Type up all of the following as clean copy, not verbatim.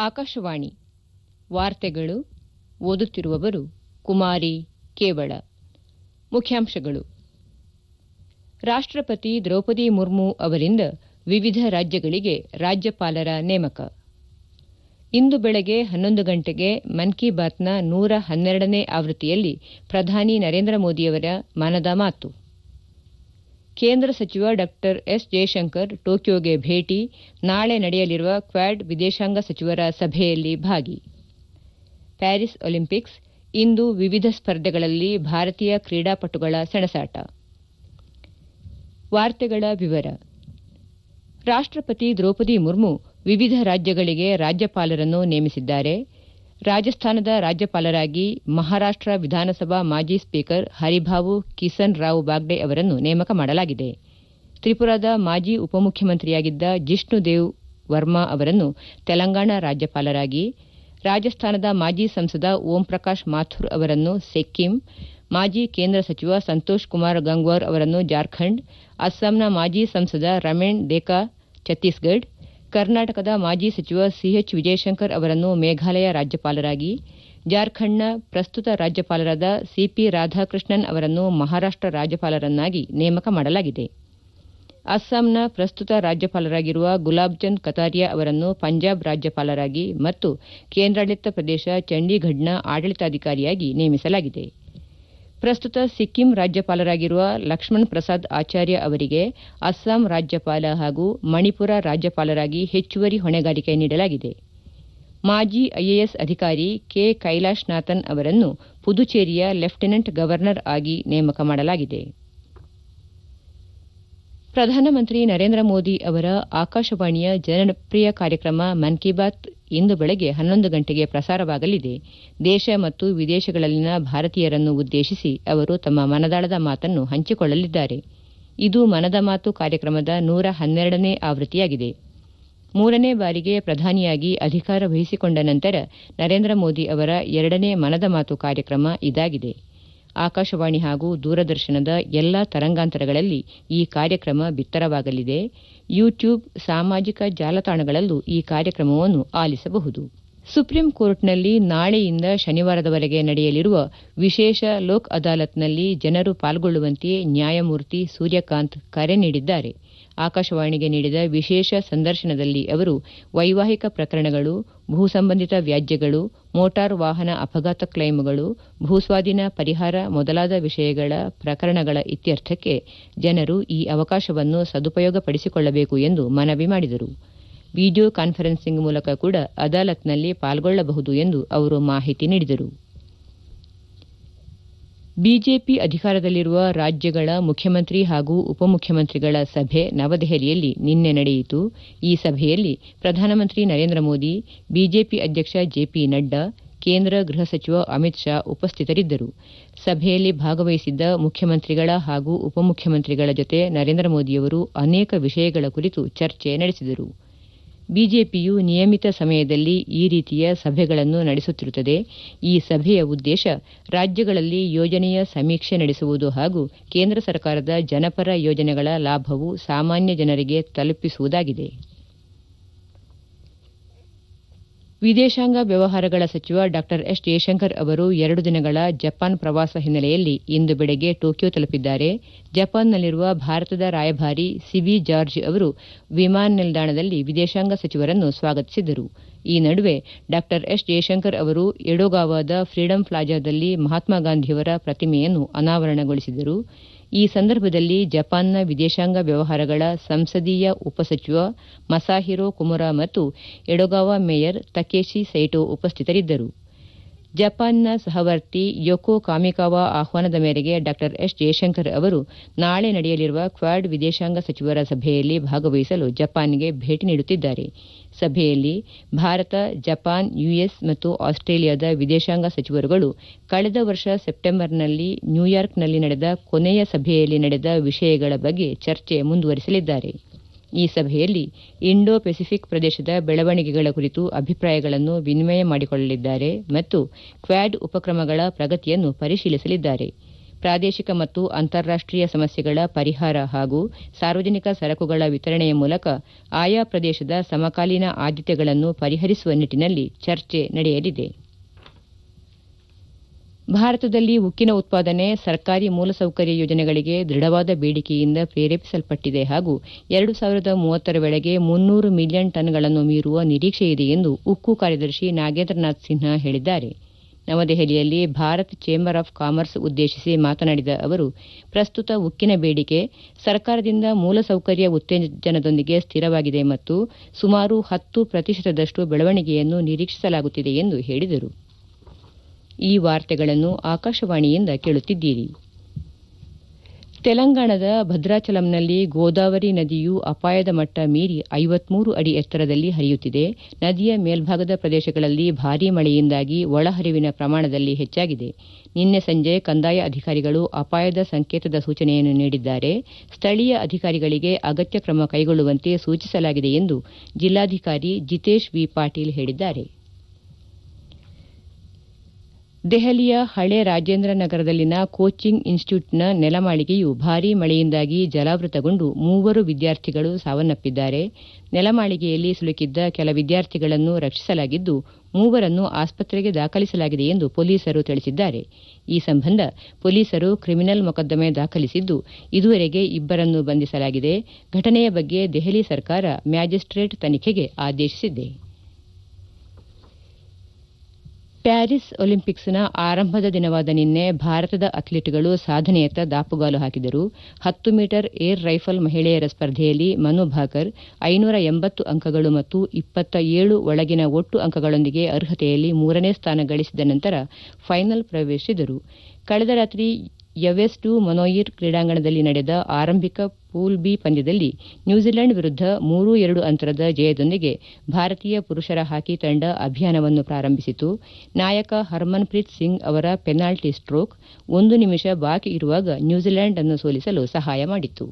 ಆಕಾಶವಾಣಿ ವಾರ್ತೆಗಳು ಓದುತ್ತಿರುವವರು ಕುಮಾರಿ ಕೇವಳ. ಮುಖ್ಯಾಂಶಗಳು. ರಾಷ್ಟ್ರಪತಿ ದ್ರೌಪದಿ ಮುರ್ಮು ಅವರಿಂದ ವಿವಿಧ ರಾಜ್ಯಗಳಿಗೆ ರಾಜ್ಯಪಾಲರ ನೇಮಕ. ಇಂದು ಬೆಳಗ್ಗೆ 11 ಗಂಟೆಗೆ ಮನ್ ಕಿ ಬಾತ್ನ 112ನೇ ಆವೃತ್ತಿಯಲ್ಲಿ ಪ್ರಧಾನಿ ನರೇಂದ್ರ ಮೋದಿಯವರ ಮನದ ಮಾತು. ಕೇಂದ್ರ ಸಚಿವ ಡಾ ಎಸ್ ಜಯಶಂಕರ್ ಟೋಕಿಯೋಗೆ ಭೇಟಿ, ನಾಳೆ ನಡೆಯಲಿರುವ ಕ್ವಾಡ್ ವಿದೇಶಾಂಗ ಸಚಿವರ ಸಭೆಯಲ್ಲಿ ಭಾಗಿ. ಪ್ಯಾರಿಸ್ ಒಲಿಂಪಿಕ್ಸ್, ಇಂದು ವಿವಿಧ ಸ್ಪರ್ಧೆಗಳಲ್ಲಿ ಭಾರತೀಯ ಕ್ರೀಡಾಪಟುಗಳ ಸೆಣಸಾಟ. ವಾರ್ತೆಗಳ ವಿವರ. ರಾಷ್ಟ್ರಪತಿ ದ್ರೌಪದಿ ಮುರ್ಮು ವಿವಿಧ ರಾಜ್ಯಗಳಿಗೆ ರಾಜ್ಯಪಾಲರನ್ನು ನೇಮಿಸಿದ್ದಾರೆ. ರಾಜಸ್ಥಾನದ ರಾಜ್ಯಪಾಲರಾಗಿ ಮಹಾರಾಷ್ಟ್ರ ವಿಧಾನಸಭಾ ಮಾಜಿ ಸ್ಪೀಕರ್ ಹರಿಭಾವು ಕಿಸನ್ ರಾವ್ ಬಾಗ್ಡೆ ಅವರನ್ನು ನೇಮಕ ಮಾಡಲಾಗಿದೆ. ತ್ರಿಪುರಾದ ಮಾಜಿ ಉಪಮುಖ್ಯಮಂತ್ರಿಯಾಗಿದ್ದ ಜಿಷ್ಣುದೇವ್ ವರ್ಮಾ ಅವರನ್ನು ತೆಲಂಗಾಣ ರಾಜ್ಯಪಾಲರಾಗಿ, ರಾಜಸ್ಥಾನದ ಮಾಜಿ ಸಂಸದ ಓಂ ಪ್ರಕಾಶ್ ಮಾಥುರ್ ಅವರನ್ನು ಸಿಕ್ಕಿಂ, ಮಾಜಿ ಕೇಂದ್ರ ಸಚಿವ ಸಂತೋಷ್ ಕುಮಾರ್ ಗಂಗ್ವಾರ್ ಅವರನ್ನು ಜಾರ್ಖಂಡ್, ಅಸ್ಸಾಂನ ಮಾಜಿ ಸಂಸದ ರಮೇಣ್ ದೇಕಾ ಛತ್ತೀಸ್ಗಢ, ಕರ್ನಾಟಕದ ಮಾಜಿ ಸಚಿವ ಸಿಎಚ್ ವಿಜಯಶಂಕರ್ ಅವರನ್ನು ಮೇಘಾಲಯ ರಾಜ್ಯಪಾಲರಾಗಿ, ಜಾರ್ಖಂಡ್ನ ಪ್ರಸ್ತುತ ರಾಜ್ಯಪಾಲರಾದ ಸಿಪಿ ರಾಧಾಕೃಷ್ಣನ್ ಅವರನ್ನು ಮಹಾರಾಷ್ಟ್ರ ರಾಜ್ಯಪಾಲರನ್ನಾಗಿ ನೇಮಕ ಮಾಡಲಾಗಿದೆ. ಅಸ್ಸಾಂನ ಪ್ರಸ್ತುತ ರಾಜ್ಯಪಾಲರಾಗಿರುವ ಗುಲಾಬ್ಚಂದ್ ಕತಾರಿಯಾ ಅವರನ್ನು ಪಂಜಾಬ್ ರಾಜ್ಯಪಾಲರಾಗಿ ಮತ್ತು ಕೇಂದ್ರಾಡಳಿತ ಪ್ರದೇಶ ಚಂಡೀಗಢ್ನ ಆಡಳಿತಾಧಿಕಾರಿಯಾಗಿ ನೇಮಿಸಲಾಗಿದೆ. ಪ್ರಸ್ತುತ ಸಿಕ್ಕಿಂ ರಾಜ್ಯಪಾಲರಾಗಿರುವ ಲಕ್ಷ್ಮಣ್ ಪ್ರಸಾದ್ ಆಚಾರ್ಯ ಅವರಿಗೆ ಅಸ್ಸಾಂ ರಾಜ್ಯಪಾಲ ಹಾಗೂ ಮಣಿಪುರ ರಾಜ್ಯಪಾಲರಾಗಿ ಹೆಚ್ಚುವರಿ ಹೊಣೆಗಾರಿಕೆ ನೀಡಲಾಗಿದೆ. ಮಾಜಿ ಐಎಎಸ್ ಅಧಿಕಾರಿ ಕೆ ಕೈಲಾಶ್ನಾಥನ್ ಅವರನ್ನು ಪುದುಚೇರಿಯ ಲೆಫ್ಟಿನೆಂಟ್ ಗವರ್ನರ್ ಆಗಿ ನೇಮಕ ಮಾಡಲಾಗಿದೆ. ಪ್ರಧಾನಮಂತ್ರಿ ನರೇಂದ್ರ ಮೋದಿ ಅವರ ಆಕಾಶವಾಣಿಯ ಜನಪ್ರಿಯ ಕಾರ್ಯಕ್ರಮ ಮನ್ ಕಿ ಬಾತ್ ಇಂದು ಬೆಳಗ್ಗೆ 11 ಗಂಟೆಗೆ ಪ್ರಸಾರವಾಗಲಿದೆ. ದೇಶ ಮತ್ತು ವಿದೇಶಗಳಲ್ಲಿನ ಭಾರತೀಯರನ್ನು ಉದ್ದೇಶಿಸಿ ಅವರು ತಮ್ಮ ಮನದಾಳದ ಮಾತನ್ನು ಹಂಚಿಕೊಳ್ಳಲಿದ್ದಾರೆ. ಇದು ಮನದ ಮಾತು ಕಾರ್ಯಕ್ರಮದ 112ನೇ ಆವೃತ್ತಿಯಾಗಿದೆ. 3ನೇ ಬಾರಿಗೆ ಪ್ರಧಾನಿಯಾಗಿ ಅಧಿಕಾರ ವಹಿಸಿಕೊಂಡ ನಂತರ ನರೇಂದ್ರ ಮೋದಿ ಅವರ 2ನೇ ಮನದ ಮಾತು ಕಾರ್ಯಕ್ರಮ ಇದಾಗಿದೆ. ಆಕಾಶವಾಣಿ ಹಾಗೂ ದೂರದರ್ಶನದ ಎಲ್ಲಾ ತರಂಗಾಂತರಗಳಲ್ಲಿ ಈ ಕಾರ್ಯಕ್ರಮ ಬಿತ್ತರವಾಗಲಿದೆ. ಯೂಟ್ಯೂಬ್, ಸಾಮಾಜಿಕ ಜಾಲತಾಣಗಳಲ್ಲೂ ಈ ಕಾರ್ಯಕ್ರಮವನ್ನು ಆಲಿಸಬಹುದು. ಸುಪ್ರೀಂ ಕೋರ್ಟ್ನಲ್ಲಿ ನಾಳೆಯಿಂದ ಶನಿವಾರದವರೆಗೆ ನಡೆಯಲಿರುವ ವಿಶೇಷ ಲೋಕ್ ಅದಾಲತ್ನಲ್ಲಿ ಜನರು ಪಾಲ್ಗೊಳ್ಳುವಂತೆ ನ್ಯಾಯಮೂರ್ತಿ ಸೂರ್ಯಕಾಂತ್ ಕರೆ ನೀಡಿದ್ದಾರೆ. ಆಕಾಶವಾಣಿಗೆ ನೀಡಿದ ವಿಶೇಷ ಸಂದರ್ಶನದಲ್ಲಿ ಅವರು ವೈವಾಹಿಕ ಪ್ರಕರಣಗಳು, ಭೂ ಸಂಬಂಧಿತ ವ್ಯಾಜ್ಯಗಳು, ಮೋಟಾರ್ ವಾಹನ ಅಪಘಾತ ಕ್ಲೈಮ್ಗಳು, ಭೂಸ್ವಾಧೀನ ಪರಿಹಾರ ಮೊದಲಾದ ವಿಷಯಗಳ ಪ್ರಕರಣಗಳ ಇತ್ಯರ್ಥಕ್ಕೆ ಜನರು ಈ ಅವಕಾಶವನ್ನು ಸದುಪಯೋಗಪಡಿಸಿಕೊಳ್ಳಬೇಕು ಎಂದು ಮನವಿ ಮಾಡಿದರು. ವಿಡಿಯೋ ಕಾನ್ಫರೆನ್ಸಿಂಗ್ ಮೂಲಕ ಕೂಡ ಅದಾಲತ್ನಲ್ಲಿ ಪಾಲ್ಗೊಳ್ಳಬಹುದು ಎಂದು ಅವರು ಮಾಹಿತಿ ನೀಡಿದರು. ಬಿಜೆಪಿ ಅಧಿಕಾರದಲ್ಲಿರುವ ರಾಜ್ಯಗಳ ಮುಖ್ಯಮಂತ್ರಿ ಹಾಗೂ ಉಪಮುಖ್ಯಮಂತ್ರಿಗಳ ಸಭೆ ನವದೆಹಲಿಯಲ್ಲಿ ನಿನ್ನೆ ನಡೆಯಿತು. ಈ ಸಭೆಯಲ್ಲಿ ಪ್ರಧಾನಮಂತ್ರಿ ನರೇಂದ್ರ ಮೋದಿ, ಬಿಜೆಪಿ ಅಧ್ಯಕ್ಷ ಜೆಪಿ ನಡ್ಡಾ, ಕೇಂದ್ರ ಗೃಹ ಸಚಿವ ಅಮಿತ್ ಶಾ ಉಪಸ್ಥಿತರಿದ್ದರು. ಸಭೆಯಲ್ಲಿ ಭಾಗವಹಿಸಿದ್ದ ಮುಖ್ಯಮಂತ್ರಿಗಳ ಹಾಗೂ ಉಪಮುಖ್ಯಮಂತ್ರಿಗಳ ಜೊತೆ ನರೇಂದ್ರ ಮೋದಿಯವರು ಅನೇಕ ವಿಷಯಗಳ ಕುರಿತು ಚರ್ಚೆ ನಡೆಸಿದರು. ಬಿಜೆಪಿಯು ನಿಯಮಿತ ಸಮಯದಲ್ಲಿ ಈ ರೀತಿಯ ಸಭೆಗಳನ್ನು ನಡೆಸುತ್ತಿರುತ್ತದೆ. ಈ ಸಭೆಯ ಉದ್ದೇಶ ರಾಜ್ಯಗಳಲ್ಲಿ ಯೋಜನೆಯ ಸಮೀಕ್ಷೆ ನಡೆಸುವುದು ಹಾಗೂ ಕೇಂದ್ರ ಸರ್ಕಾರದ ಜನಪರ ಯೋಜನೆಗಳ ಲಾಭವು ಸಾಮಾನ್ಯ ಜನರಿಗೆ ತಲುಪಿಸುವುದಾಗಿದೆ. ವಿದೇಶಾಂಗ ವ್ಯವಹಾರಗಳ ಸಚಿವ ಡಾ ಎಸ್ ಜಯಶಂಕರ್ ಅವರು 2 ದಿನಗಳ ಜಪಾನ್ ಪ್ರವಾಸ ಹಿನ್ನೆಲೆಯಲ್ಲಿ ಇಂದು ಬೆಳಗ್ಗೆ ಟೋಕಿಯೋ ತಲುಪಿದ್ದಾರೆ. ಜಪಾನ್ನಲ್ಲಿರುವ ಭಾರತದ ರಾಯಭಾರಿ ಸಿಬಿ ಜಾರ್ಜ್ ಅವರು ವಿಮಾನ ನಿಲ್ದಾಣದಲ್ಲಿ ವಿದೇಶಾಂಗ ಸಚಿವರನ್ನು ಸ್ವಾಗತಿಸಿದರು. ಈ ನಡುವೆ ಡಾ ಎಸ್ ಜಯಶಂಕರ್ ಅವರು ಎಡೊಗಾವಾದ ಫ್ರೀಡಂ ಪ್ಲಾಜಾದಲ್ಲಿ ಮಹಾತ್ಮ ಗಾಂಧಿಯವರ ಪ್ರತಿಮೆಯನ್ನು ಅನಾವರಣಗೊಳಿಸಿದರು. ಈ ಸಂದರ್ಭದಲ್ಲಿ ಜಪಾನ್ನ ವಿದೇಶಾಂಗ ವ್ಯವಹಾರಗಳ ಸಂಸದೀಯ ಉಪಸಚಿವ ಮಸಾಹಿರೋ ಕುಮುರಾ ಮತ್ತು ಎಡೊಗಾವಾ ಮೇಯರ್ ತಕೇಶಿ ಸೈಟೋ ಉಪಸ್ಥಿತರಿದ್ದರು. ಜಪಾನ್ನ ಸಹವರ್ತಿ ಯೊಕೋ ಕಾಮಿಕಾವಾ ಆಹ್ವಾನದ ಮೇರೆಗೆ ಡಾ ಎಸ್ ಜಯಶಂಕರ್ ಅವರು ನಾಳೆ ನಡೆಯಲಿರುವ ಕ್ವಾಡ್ ವಿದೇಶಾಂಗ ಸಚಿವರ ಸಭೆಯಲ್ಲಿ ಭಾಗವಹಿಸಲು ಜಪಾನ್ಗೆ ಭೇಟಿ ನೀಡುತ್ತಿದ್ದಾರೆ. ಸಭೆಯಲ್ಲಿ ಭಾರತ, ಜಪಾನ್, ಯುಎಸ್ ಮತ್ತು ಆಸ್ಟ್ರೇಲಿಯಾದ ವಿದೇಶಾಂಗ ಸಚಿವರುಗಳು ಕಳೆದ ವರ್ಷ ಸೆಪ್ಟೆಂಬರ್ನಲ್ಲಿ ನ್ಯೂಯಾರ್ಕ್ನಲ್ಲಿ ನಡೆದ ಕೊನೆಯ ಸಭೆಯಲ್ಲಿ ನಡೆದ ವಿಷಯಗಳ ಬಗ್ಗೆ ಚರ್ಚೆ ಮುಂದುವರಿಸಲಿದ್ದಾರೆ. ಈ ಸಭೆಯಲ್ಲಿ ಇಂಡೋ ಪೆಸಿಫಿಕ್ ಪ್ರದೇಶದ ಬೆಳವಣಿಗೆಗಳ ಕುರಿತು ಅಭಿಪ್ರಾಯಗಳನ್ನು ವಿನಿಮಯ ಮಾಡಿಕೊಳ್ಳಲಿದ್ದಾರೆ ಮತ್ತು ಕ್ವಾಡ್ ಉಪಕ್ರಮಗಳ ಪ್ರಗತಿಯನ್ನು ಪರಿಶೀಲಿಸಲಿದ್ದಾರೆ. ಪ್ರಾದೇಶಿಕ ಮತ್ತು ಅಂತಾರಾಷ್ಟೀಯ ಸಮಸ್ಯೆಗಳ ಪರಿಹಾರ ಹಾಗೂ ಸಾರ್ವಜನಿಕ ಸರಕುಗಳ ವಿತರಣೆಯ ಮೂಲಕ ಆಯಾ ಪ್ರದೇಶದ ಸಮಕಾಲೀನ ಆದ್ಯತೆಗಳನ್ನು ಪರಿಹರಿಸುವ ನಿಟ್ಟಿನಲ್ಲಿ ಚರ್ಚೆ ನಡೆಯಲಿದೆ. ಭಾರತದಲ್ಲಿ ಉಕ್ಕಿನ ಉತ್ಪಾದನೆ ಸರ್ಕಾರಿ ಮೂಲಸೌಕರ್ಯ ಯೋಜನೆಗಳಿಗೆ ದೃಢವಾದ ಬೇಡಿಕೆಯಿಂದ ಪ್ರೇರೇಪಿಸಲ್ಪಟ್ಟಿದೆ ಹಾಗೂ 2030ರ ವೇಳೆಗೆ 300 ಮಿಲಿಯನ್ ಟನ್ಗಳನ್ನು ಮೀರುವ ನಿರೀಕ್ಷೆಯಿದೆ ಎಂದು ಉಕ್ಕು ಕಾರ್ಯದರ್ಶಿ ನಾಗೇಂದ್ರನಾಥ್ ಸಿನ್ಹಾ ಹೇಳಿದ್ದಾರೆ. ನವದೆಹಲಿಯಲ್ಲಿ ಭಾರತ್ ಚೇಂಬರ್ ಆಫ್ ಕಾಮರ್ಸ್ ಉದ್ದೇಶಿಸಿ ಮಾತನಾಡಿದ ಅವರು, ಪ್ರಸ್ತುತ ಉಕ್ಕಿನ ಬೇಡಿಕೆ ಸರ್ಕಾರದಿಂದ ಮೂಲಸೌಕರ್ಯ ಉತ್ತೇಜನದೊಂದಿಗೆ ಸ್ಥಿರವಾಗಿದೆ ಮತ್ತು ಸುಮಾರು 10% ಬೆಳವಣಿಗೆಯನ್ನು ನಿರೀಕ್ಷಿಸಲಾಗುತ್ತಿದೆ ಎಂದು ಹೇಳಿದರು. ಈ ವಾರ್ತೆಗಳನ್ನು ಆಕಾಶವಾಣಿಯಿಂದ ಕೇಳುತ್ತಿದ್ದೀರಿ. ತೆಲಂಗಾಣದ ಭದ್ರಾಚಲಂನಲ್ಲಿ ಗೋದಾವರಿ ನದಿಯು ಅಪಾಯದ ಮಟ್ಟ ಮೀರಿ 53 ಅಡಿ ಎತ್ತರದಲ್ಲಿ ಹರಿಯುತ್ತಿದೆ. ನದಿಯ ಮೇಲ್ಭಾಗದ ಪ್ರದೇಶಗಳಲ್ಲಿ ಭಾರೀ ಮಳೆಯಿಂದಾಗಿ ಒಳಹರಿವಿನ ಪ್ರಮಾಣದಲ್ಲಿ ಹೆಚ್ಚಾಗಿದೆ. ನಿನ್ನೆ ಸಂಜೆ ಕಂದಾಯ ಅಧಿಕಾರಿಗಳು ಅಪಾಯದ ಸಂಕೇತದ ಸೂಚನೆಯನ್ನು ನೀಡಿದ್ದಾರೆ. ಸ್ಥಳೀಯ ಅಧಿಕಾರಿಗಳಿಗೆ ಅಗತ್ಯ ಕ್ರಮ ಕೈಗೊಳ್ಳುವಂತೆ ಸೂಚಿಸಲಾಗಿದೆ ಎಂದು ಜಿಲ್ಲಾಧಿಕಾರಿ ಜಿತೇಶ್ ವಿ ಪಾಟೀಲ್ ಹೇಳಿದ್ದಾರೆ. ದೆಹಲಿಯ ಹಳೆ ರಾಜೇಂದ್ರ ನಗರದಲ್ಲಿನ ಕೋಚಿಂಗ್ ಇನ್ಸ್ಟಿಟ್ಯೂಟ್ನ ನೆಲಮಾಳಿಗೆಯು ಭಾರೀ ಮಳೆಯಿಂದಾಗಿ ಜಲಾವೃತಗೊಂಡು 3 ವಿದ್ಯಾರ್ಥಿಗಳು ಸಾವನ್ನಪ್ಪಿದ್ದಾರೆ. ನೆಲಮಾಳಿಗೆಯಲ್ಲಿ ಸಿಲುಕಿದ್ದ ಕೆಲ ವಿದ್ಯಾರ್ಥಿಗಳನ್ನು ರಕ್ಷಿಸಲಾಗಿದ್ದು 3 ಆಸ್ಪತ್ರೆಗೆ ದಾಖಲಿಸಲಾಗಿದೆ ಎಂದು ಪೊಲೀಸರು ತಿಳಿಸಿದ್ದಾರೆ. ಈ ಸಂಬಂಧ ಪೊಲೀಸರು ಕ್ರಿಮಿನಲ್ ಮೊಕದ್ದಮೆ ದಾಖಲಿಸಿದ್ದು ಇದುವರೆಗೆ 2 ಬಂಧಿಸಲಾಗಿದೆ. ಘಟನೆಯ ಬಗ್ಗೆ ದೆಹಲಿ ಸರ್ಕಾರ ಮ್ಯಾಜಿಸ್ಟ್ರೇಟ್ ತನಿಖೆಗೆ ಆದೇಶಿಸಿದೆ. ಪ್ಯಾರಿಸ್ ಒಲಿಂಪಿಕ್ಸ್ನ ಆರಂಭದ ದಿನವಾದ ನಿನ್ನೆ ಭಾರತದ ಅಥ್ಲೀಟ್ಗಳು ಸಾಧನೆಯತ್ತ ದಾಪುಗಾಲು ಹಾಕಿದರು. 10 ಮೀಟರ್ ಏರ್ ರೈಫಲ್ ಮಹಿಳೆಯರ ಸ್ಪರ್ಧೆಯಲ್ಲಿ ಮನು ಭಾಕರ್ 580 ಅಂಕಗಳು ಮತ್ತು 27 ಒಳಗಿನ ಒಟ್ಟು ಅಂಕಗಳೊಂದಿಗೆ ಅರ್ಹತೆಯಲ್ಲಿ 3ನೇ ಸ್ಥಾನ ಗಳಿಸಿದ ನಂತರ ಫೈನಲ್ ಪ್ರವೇಶಿಸಿದರು. ಕಳೆದ ರಾತ್ರಿ ಯವೆಸ್ಟು ಮೊನೊಯಿರ್ ಕ್ರೀಡಾಂಗಣದಲ್ಲಿ ನಡೆದ ಆರಂಭಿಕ ಪೂಲ್ ಬಿ ಪಂದ್ಯದಲ್ಲಿ ನ್ಯೂಜಿಲೆಂಡ್ ವಿರುದ್ಧ 3-2 ಅಂತರದ ಜಯದೊಂದಿಗೆ ಭಾರತೀಯ ಪುರುಷರ ಹಾಕಿ ತಂಡ ಅಭಿಯಾನವನ್ನು ಪ್ರಾರಂಭಿಸಿತು. ನಾಯಕ ಹರ್ಮನ್ ಪ್ರೀತ್ ಸಿಂಗ್ ಅವರ ಪೆನಾಲ್ಟಿ ಸ್ಟ್ರೋಕ್ 1 ನಿಮಿಷ ಬಾಕಿ ಇರುವಾಗ ನ್ಯೂಜಿಲೆಂಡ್ ಅನ್ನು ಸೋಲಿಸಲು ಸಹಾಯ ಮಾಡಿತು.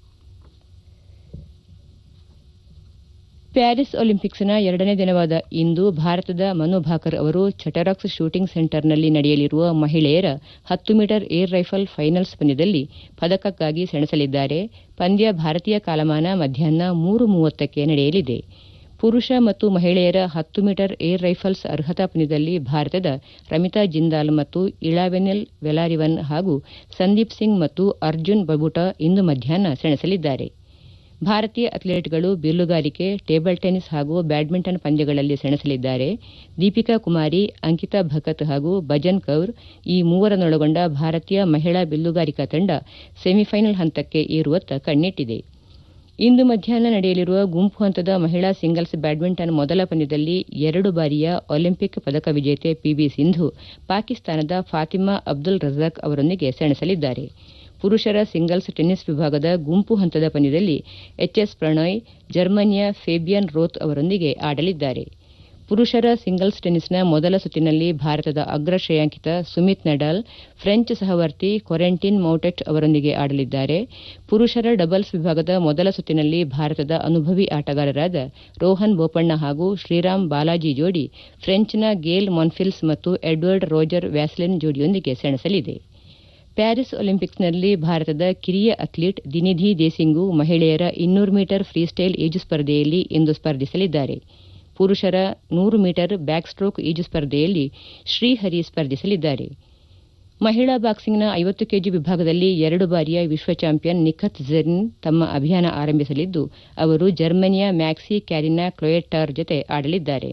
ಪ್ಯಾರಿಸ್ ಒಲಿಂಪಿಕ್ಸ್ನ 2ನೇ ದಿನವಾದ ಇಂದು ಭಾರತದ ಮನು ಭಾಕರ್ ಅವರು ಚಟರಾಕ್ಸ್ ಶೂಟಿಂಗ್ ಸೆಂಟರ್ನಲ್ಲಿ ನಡೆಯಲಿರುವ ಮಹಿಳೆಯರ 10 ಮೀಟರ್ ಏರ್ ರೈಫಲ್ ಫೈನಲ್ಸ್ ಪಂದ್ಯದಲ್ಲಿ ಪದಕಕ್ಕಾಗಿ ಸೆಣಸಲಿದ್ದಾರೆ. ಪಂದ್ಯ ಭಾರತೀಯ ಕಾಲಮಾನ ಮಧ್ಯಾಹ್ನ 3:30ಕ್ಕೆ ನಡೆಯಲಿದೆ. ಪುರುಷ ಮತ್ತು ಮಹಿಳೆಯರ 10 ಮೀಟರ್ ಏರ್ ರೈಫಲ್ಸ್ ಅರ್ಹತಾ ಪಂದ್ಯದಲ್ಲಿ ಭಾರತದ ರಮಿತಾ ಜಿಂದಾಲ್ ಮತ್ತು ಇಳಾವೆನಿಲ್ ವೆಲಾರಿವನ್ ಹಾಗೂ ಸಂದೀಪ್ ಸಿಂಗ್ ಮತ್ತು ಅರ್ಜುನ್ ಬಬುಟಾ ಇಂದು ಮಧ್ಯಾಹ್ನ ಸೆಣಸಲಿದ್ದಾರೆ. ಭಾರತೀಯ ಅಥ್ಲೀಟ್ಗಳು ಬಿಲ್ಲುಗಾರಿಕೆ, ಟೇಬಲ್ ಟೆನ್ನಿಸ್ ಹಾಗೂ ಬ್ಯಾಡ್ಮಿಂಟನ್ ಪಂದ್ಯಗಳಲ್ಲಿ ಸೆಣಸಲಿದ್ದಾರೆ. ದೀಪಿಕಾ ಕುಮಾರಿ, ಅಂಕಿತಾ ಭಕತ್ ಹಾಗೂ ಭಜನ್ ಕೌರ್ ಈ 3ರನ್ನೊಳಗೊಂಡ ಭಾರತೀಯ ಮಹಿಳಾ ಬಿಲ್ಲುಗಾರಿಕಾ ತಂಡ ಸೆಮಿಫೈನಲ್ ಹಂತಕ್ಕೆ ಏರುವತ್ತ ಕಣ್ಣಿಟ್ಟಿದೆ. ಇಂದು ಮಧ್ಯಾಹ್ನ ನಡೆಯಲಿರುವ ಗುಂಪು ಹಂತದ ಮಹಿಳಾ ಸಿಂಗಲ್ಸ್ ಬ್ಯಾಡ್ಮಿಂಟನ್ ಮೊದಲ ಪಂದ್ಯದಲ್ಲಿ 2 ಬಾರಿಯ ಒಲಿಂಪಿಕ್ ಪದಕ ವಿಜೇತೆ ಪಿವಿ ಸಿಂಧು ಪಾಕಿಸ್ತಾನದ ಫಾತಿಮಾ ಅಬ್ದುಲ್ ರಜಾಕ್ ಅವರೊಂದಿಗೆ ಸೆಣಸಲಿದ್ದಾರೆ. ಪುರುಷರ ಸಿಂಗಲ್ಸ್ ಟೆನ್ನಿಸ್ ವಿಭಾಗದ ಗುಂಪು ಹಂತದ ಪಂದ್ಯದಲ್ಲಿ ಎಚ್ಎಸ್ ಪ್ರಣಯ್ ಜರ್ಮನಿಯ ಫೇಬಿಯನ್ ರೋತ್ ಅವರೊಂದಿಗೆ ಆಡಲಿದ್ದಾರೆ. ಪುರುಷರ ಸಿಂಗಲ್ಸ್ ಟೆನ್ನಿಸ್ನ ಮೊದಲ ಸುತ್ತಿನಲ್ಲಿ ಭಾರತದ ಅಗ್ರ ಶ್ರೇಯಾಂಕಿತ ಸುಮಿತ್ ನಡಾಲ್ ಫ್ರೆಂಚ್ ಸಹವರ್ತಿ ಕೊರೆಂಟಿನ್ ಮೌಟೆಟ್ ಅವರೊಂದಿಗೆ ಆಡಲಿದ್ದಾರೆ. ಪುರುಷರ ಡಬಲ್ಸ್ ವಿಭಾಗದ ಮೊದಲ ಸುತ್ತಿನಲ್ಲಿ ಭಾರತದ ಅನುಭವಿ ಆಟಗಾರರಾದ ರೋಹನ್ ಬೋಪಣ್ಣ ಹಾಗೂ ಶ್ರೀರಾಮ್ ಬಾಲಾಜಿ ಜೋಡಿ ಫ್ರೆಂಚ್ನ ಗೇಲ್ ಮೊನ್ಫಿಲ್ಸ್ ಮತ್ತು ಎಡ್ವರ್ಡ್ ರೋಜರ್ ವ್ಯಾಸ್ಲಿನ್ ಜೋಡಿಯೊಂದಿಗೆ ಸೆಣಸಲಿದೆ. ಪ್ಯಾರಿಸ್ ಒಲಿಂಪಿಕ್ಸ್ನಲ್ಲಿ ಭಾರತದ ಕಿರಿಯ ಅಥ್ಲೀಟ್ ದಿನಿಧಿ ದೇಸಿಂಗು ಮಹಿಳೆಯರ 200 ಮೀಟರ್ ಫ್ರೀಸ್ಟೈಲ್ ಈಜು ಸ್ಪರ್ಧೆಯಲ್ಲಿ ಇಂದು ಸ್ಪರ್ಧಿಸಲಿದ್ದಾರೆ. ಪುರುಷರ 100 ಮೀಟರ್ ಬ್ಯಾಕ್ ಸ್ಟ್ರೋಕ್ ಈಜು ಸ್ಪರ್ಧೆಯಲ್ಲಿ ಶ್ರೀಹರಿ ಸ್ಪರ್ಧಿಸಲಿದ್ದಾರೆ. ಮಹಿಳಾ ಬಾಕ್ಸಿಂಗ್ನ 50 ಕೆಜಿ ವಿಭಾಗದಲ್ಲಿ 2 ಬಾರಿಯ ವಿಶ್ವ ಚಾಂಪಿಯನ್ ನಿಖತ್ ಝರಿನ್ ತಮ್ಮ ಅಭಿಯಾನ ಆರಂಭಿಸಲಿದ್ದು ಅವರು ಜರ್ಮನಿಯ ಮ್ಯಾಕ್ಸಿ ಕ್ಯಾರಿನಾ ಕ್ಲೊಯೆಟ್ಟಾರ್ ಜೊತೆ ಆಡಲಿದ್ದಾರೆ.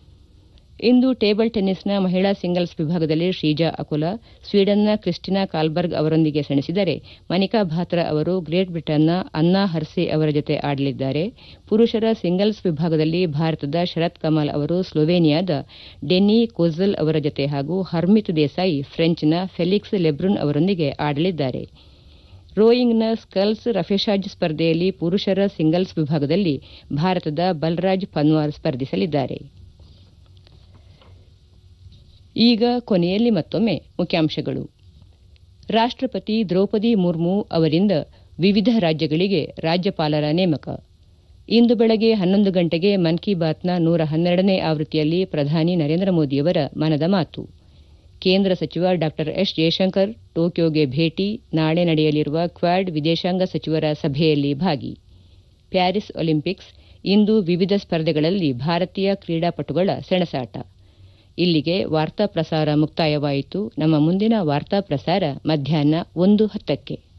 ಇಂದು ಟೇಬಲ್ ಟೆನ್ನಿಸ್ನ ಮಹಿಳಾ ಸಿಂಗಲ್ಸ್ ವಿಭಾಗದಲ್ಲಿ ಶ್ರೀಜಾ ಅಕುಲಾ ಸ್ವೀಡನ್ನ ಕ್ರಿಸ್ಟಿನಾ ಕಾಲ್ಬರ್ಗ್ ಅವರೊಂದಿಗೆ ಸೆಣಸಿದರೆ ಮನಿಕಾ ಬಾತ್ರಾ ಅವರು ಗ್ರೇಟ್ ಬ್ರಿಟನ್ನ ಅನ್ನಾ ಹರ್ಸೆ ಅವರ ಜೊತೆ ಆಡಲಿದ್ದಾರೆ. ಪುರುಷರ ಸಿಂಗಲ್ಸ್ ವಿಭಾಗದಲ್ಲಿ ಭಾರತದ ಶರತ್ ಕಮಲ್ ಅವರು ಸ್ಲೋವೇನಿಯಾದ ಡೆನ್ನಿ ಕೋಝಲ್ ಅವರ ಜೊತೆ ಹಾಗೂ ಹರ್ಮಿತ್ ದೇಸಾಯಿ ಫ್ರೆಂಚ್ನ ಫೆಲಿಕ್ಸ್ ಲೆಬ್ರುನ್ ಅವರೊಂದಿಗೆ ಆಡಲಿದ್ದಾರೆ. ರೋಯಿಂಗ್ನ ಸ್ಕಲ್ಸ್ ರಫೇಶಾಜ್ ಸ್ಪರ್ಧೆಯಲ್ಲಿ ಪುರುಷರ ಸಿಂಗಲ್ಸ್ ವಿಭಾಗದಲ್ಲಿ ಭಾರತದ ಬಲ್ರಾಜ್ ಪನ್ವಾರ್ ಸ್ಪರ್ಧಿಸಲಿದ್ದಾರೆ. ಈಗ ಕೊನೆಯಲ್ಲಿ ಮತ್ತೊಮ್ಮೆ ಮುಖ್ಯಾಂಶಗಳು. ರಾಷ್ಟ್ರಪತಿ ದ್ರೌಪದಿ ಮುರ್ಮು ಅವರಿಂದ ವಿವಿಧ ರಾಜ್ಯಗಳಿಗೆ ರಾಜ್ಯಪಾಲರ ನೇಮಕ. ಇಂದು ಬೆಳಗ್ಗೆ 11 ಗಂಟೆಗೆ ಮನ್ ಕಿ ಬಾತ್ನ 112ನೇ ಆವೃತ್ತಿಯಲ್ಲಿ ಪ್ರಧಾನಿ ನರೇಂದ್ರ ಮೋದಿಯವರ ಮನದ ಮಾತು. ಕೇಂದ್ರ ಸಚಿವ ಡಾ ಎಸ್ ಜಯಶಂಕರ್ ಟೋಕಿಯೋಗೆ ಭೇಟಿ, ನಾಳೆ ನಡೆಯಲಿರುವ ಕ್ವಾಡ್ ವಿದೇಶಾಂಗ ಸಚಿವರ ಸಭೆಯಲ್ಲಿ ಭಾಗಿ. ಪ್ಯಾರಿಸ್ ಒಲಿಂಪಿಕ್ಸ್ ಇಂದು ವಿವಿಧ ಸ್ಪರ್ಧೆಗಳಲ್ಲಿ ಭಾರತೀಯ ಕ್ರೀಡಾಪಟುಗಳ ಸೆಣಸಾಟ. ಇಲ್ಲಿಗೆ ವಾರ್ತಾ ಪ್ರಸಾರ ಮುಕ್ತಾಯವಾಯಿತು. ನಮ್ಮ ಮುಂದಿನ ವಾರ್ತಾ ಪ್ರಸಾರ ಮಧ್ಯಾಹ್ನ 1:10ಕ್ಕೆ.